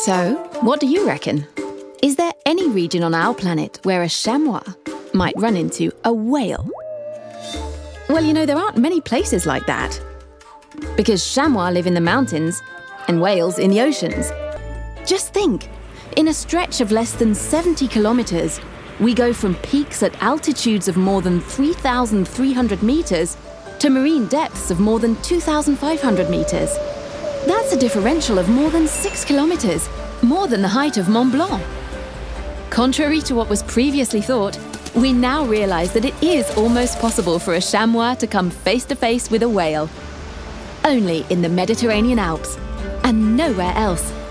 So, what do you reckon? Is there any region on our planet where a chamois might run into a whale? Well, there aren't many places like that. Because chamois live in the mountains and whales in the oceans. Just think, in a stretch of less than 70 kilometers, we go from peaks at altitudes of more than 3,300 meters to marine depths of more than 2,500 meters. That's a differential of more than 6 kilometers, more than the height of Mont Blanc. Contrary to what was previously thought, we now realize that it is almost possible for a chamois to come face to face with a whale. Only in the Mediterranean Alps, and nowhere else.